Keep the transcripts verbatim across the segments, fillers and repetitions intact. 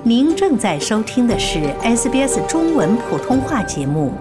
您正在收听的是 S B S 中文普通话节目。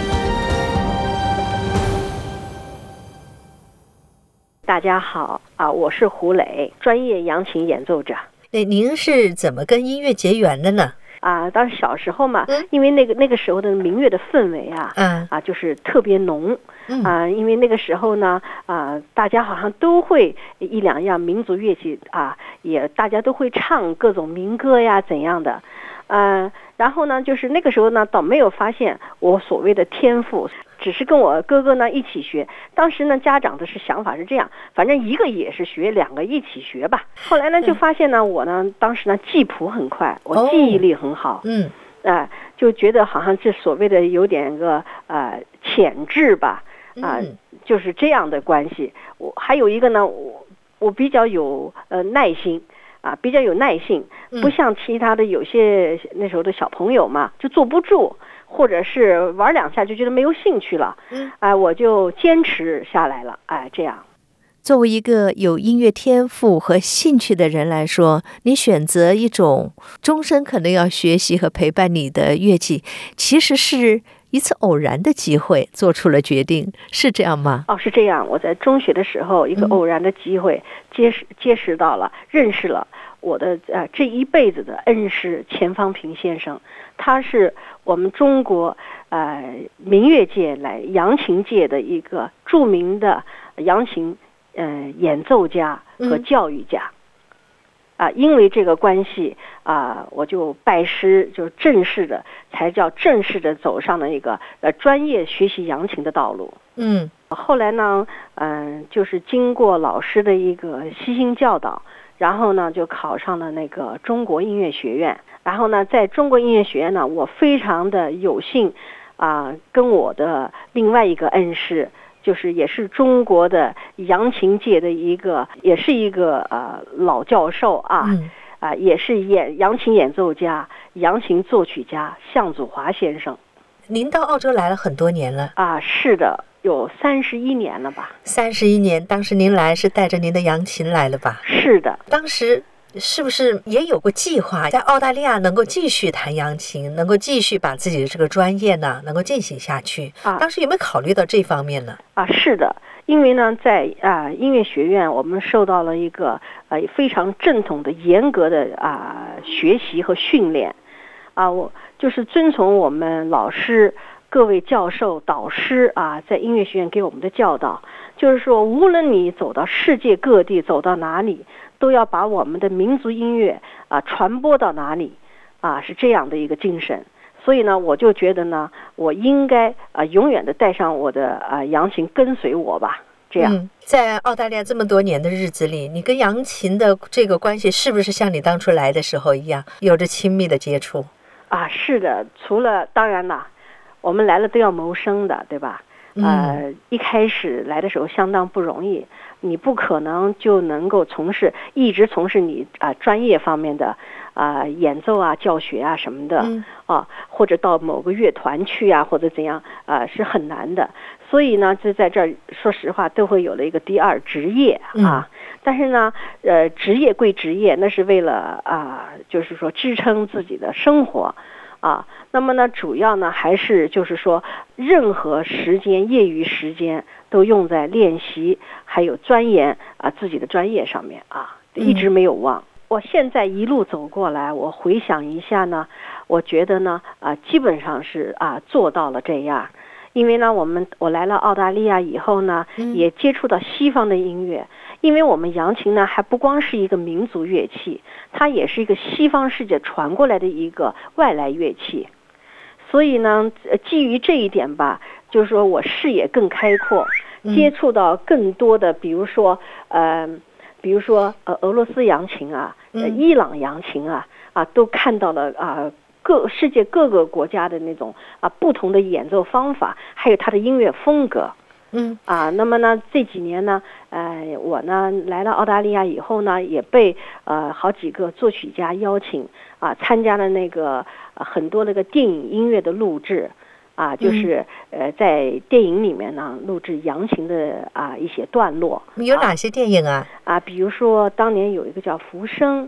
大家好啊，我是胡磊，专业扬琴演奏者。 那您是怎么跟音乐结缘的呢？ 啊，当时小时候嘛， 嗯、 因为那个那个时候的民乐的氛围啊， 嗯、 啊，就是特别浓， 嗯、 啊，因为那个时候呢，啊，大家好像都会一两样民族乐器啊，也大家都会唱各种民歌呀，怎样的，嗯、呃，然后呢，就是那个时候呢，倒没有发现我所谓的天赋。只是跟我哥哥呢一起学，当时呢家长的是想法是这样，反正一个也是学，两个一起学吧。后来呢就发现呢，我呢当时呢记谱很快，我记忆力很好， 嗯， 啊、呃，就觉得好像这所谓的有点个呃潜质吧，啊、呃，就是这样的关系。我还有一个呢，我我比较有呃耐心。啊，比较有耐性，不像其他的有些那时候的小朋友嘛，就坐不住，或者是玩两下就觉得没有兴趣了。嗯，哎、呃，我就坚持下来了。哎，这样。 作为一个有音乐天赋和兴趣的人来说，你选择一种终身可能要学习和陪伴你的乐器，其实是一次偶然的机会做出了决定，是这样吗？ 哦，是这样。我在中学的时候，一个偶然的机会，结识结识到了，认识了我的呃这一辈子的恩师钱方平先生。他是我们中国呃民乐界来扬琴界的一个著名的扬琴呃演奏家和教育家。嗯啊，因为这个关系啊，我就拜师，就正式的，才叫正式的走上了一个呃专业学习扬琴的道路。 嗯， 后来呢，嗯、呃，就是经过老师的一个悉心教导，然后呢，就考上了那个中国音乐学院。然后呢，在中国音乐学院呢，我非常的有幸啊、呃，跟我的另外一个恩师。就是也是中国的扬琴界的一个，也是一个呃老教授啊， 嗯、 啊、呃、也是演扬琴演奏家、扬琴作曲家向祖华先生。 您到澳洲来了很多年了啊？是的，有三十一年了吧？ 三十一年，当时您来是带着您的扬琴来了吧？ 是的， 当时。是不是也有过计划，在澳大利亚能够继续弹扬琴，能够继续把自己的这个专业呢，能够进行下去？啊，当时有没有考虑到这方面呢？ 啊，是的，因为呢，在啊音乐学院，我们受到了一个呃非常正统的、严格的啊学习和训练，啊，我就是遵从我们老师、各位教授、导师啊，在音乐学院给我们的教导，就是说，无论你走到世界各地，走到哪里。都要把我们的民族音乐啊传播到哪里啊，是这样的一个精神。所以呢，我就觉得呢，我应该啊永远的带上我的啊扬琴跟随我吧。这样、 嗯，在澳大利亚这么多年的日子里，你跟扬琴的这个关系是不是像你当初来的时候一样，有着亲密的接触？ 啊，是的，除了当然啦，我们来了都要谋生的，对吧？呃，一开始来的时候相当不容易，你不可能就能够从事一直从事你啊、呃、专业方面的啊、呃、演奏啊、教学啊什么的、嗯、啊，或者到某个乐团去啊，或者怎样啊、呃，是很难的。所以呢，就在这儿，说实话，都会有了一个第二职业啊。嗯、但是呢，呃，职业归职业，那是为了啊、呃，就是说支撑自己的生活。啊，那么呢，主要呢还是就是说，任何时间、业余时间都用在练习，还有钻研啊自己的专业上面啊，一直没有忘。嗯、我现在一路走过来，我回想一下呢，我觉得呢啊，基本上是啊做到了这样。因为呢，我们我来了澳大利亚以后呢，也接触到西方的音乐。因为我们扬琴呢，还不光是一个民族乐器，它也是一个西方世界传过来的一个外来乐器。所以呢，基于这一点吧，就是说我视野更开阔，接触到更多的，比如说呃，比如说呃俄罗斯扬琴啊，呃、伊朗扬琴啊，啊，都看到了啊。各世界各个国家的那种啊不同的演奏方法，还有它的音乐风格， 嗯啊，那么呢这几年呢，呃，我呢来到澳大利亚以后呢，也被呃好几个作曲家邀请啊，参加了那个、呃、很多那个电影音乐的录制，啊，就是呃在电影里面呢录制扬琴的啊、呃、一些段落。 有哪些电影啊？ 啊，比如说当年有一个叫《浮生》。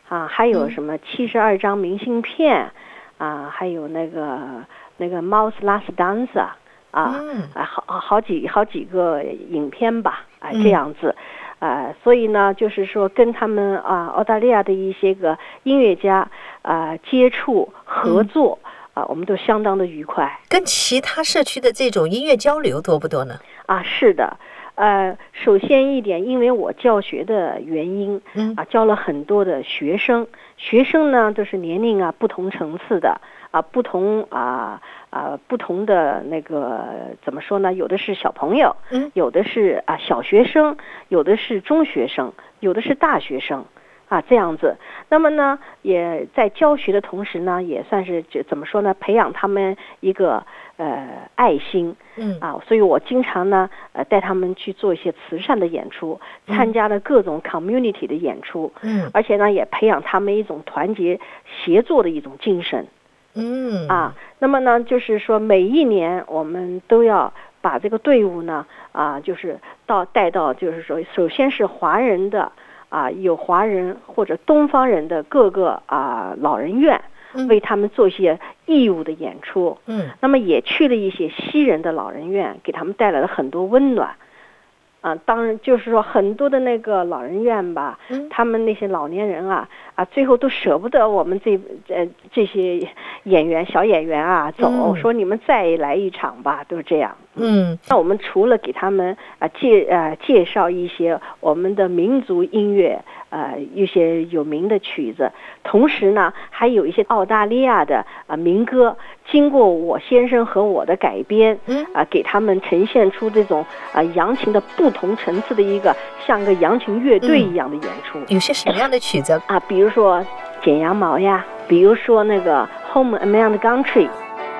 啊，还有什么七十二张明信片啊，还有那个那个 Mouse Last Dance 啊，啊，好好几好几个影片吧，啊，这样子。啊，所以呢，就是说跟他们啊，澳大利亚的一些个音乐家啊接触合作、嗯、啊，我们都相当的愉快。 跟其他社区的这种音乐交流多不多呢？ 啊，是的，呃，首先一点，因为我教学的原因，嗯，啊，教了很多的学生，学生呢都是年龄啊不同层次的。啊，不同啊啊，不同的那个怎么说呢？有的是小朋友，嗯，有的是啊小学生，有的是中学生，有的是大学生，啊这样子。那么呢，也在教学的同时呢，也算是怎么说呢？培养他们一个呃爱心，嗯啊，所以我经常呢呃带他们去做一些慈善的演出，参加了各种 community 的演出，嗯，而且呢也培养他们一种团结协作的一种精神。嗯啊，那么呢，就是说每一年我们都要把这个队伍呢啊，就是到带到，就是说，首先是华人的啊，有华人或者东方人的各个啊老人院，为他们做一些义务的演出。嗯，那么也去了一些西人的老人院，给他们带来了很多温暖。啊，当然就是说很多的那个老人院吧，嗯、他们那些老年人啊啊，最后都舍不得我们这呃这些演员小演员啊走，嗯、说你们再来一场吧，都是这样。嗯，那我们除了给他们啊介呃介绍一些我们的民族音乐，呃一些有名的曲子，同时呢还有一些澳大利亚的啊民歌，经过我先生和我的改编，嗯啊给他们呈现出这种啊扬琴的不同层次的一个像个扬琴乐队一样的演出。 嗯、有些什么样的曲子啊？比如说剪羊毛呀，比如说那个 Home Among the Country。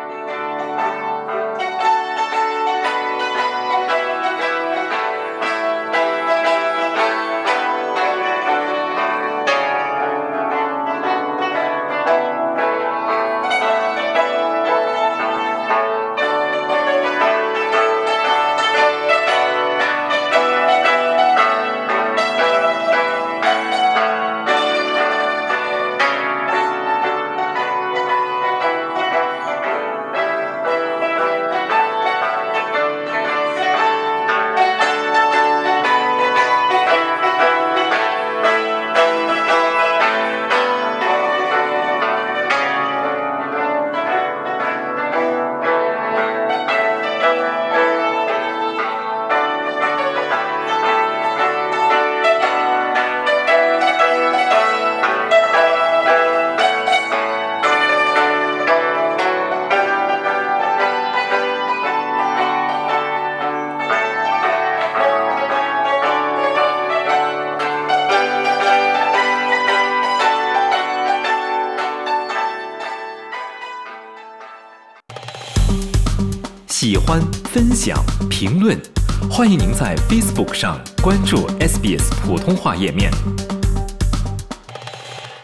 喜欢、分享、评论，欢迎您在 Facebook 上关注 S B S 普通话页面。